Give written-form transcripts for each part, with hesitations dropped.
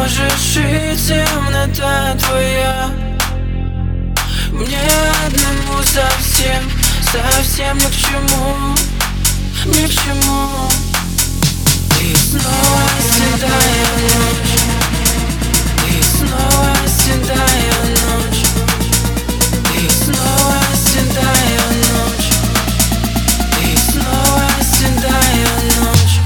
можешь и темнота твоя. Мне одному совсем, совсем ни к чему, ни к чему. И снова седая ночь, и снова седая ночь, и снова седая ночь, и снова седая ночь.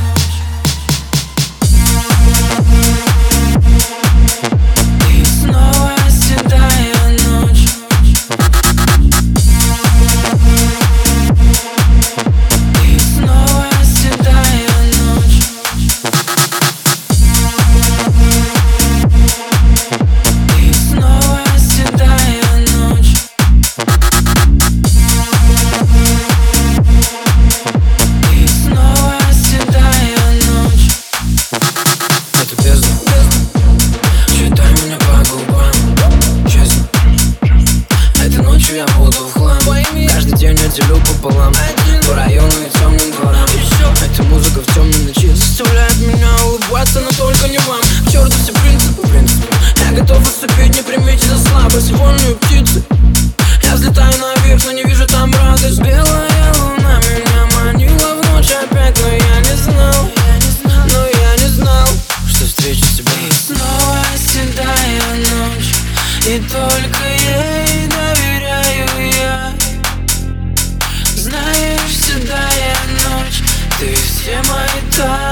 И снова седая ночь. И снова седая ночь. И снова седая ночь. И снова седая ночь. Это бездна. Читай меня по губам, честно. Этой ночью я буду в хлам. Каждый день я делю пополам, по району и темным дворам. Эта музыка в темной ночи заставляет меня улыбаться, но только не вам. К черту все принципы, я готов уступить, не примите за слабость. Вольные птицы, я взлетаю наверх, но не вижу там радость. Белая луна меня манила в ночь опять, но я не знал, что встречу тебя. И снова седая ночь, и только ей доверяю я. Знаешь, седая ночь, ты все мои тайны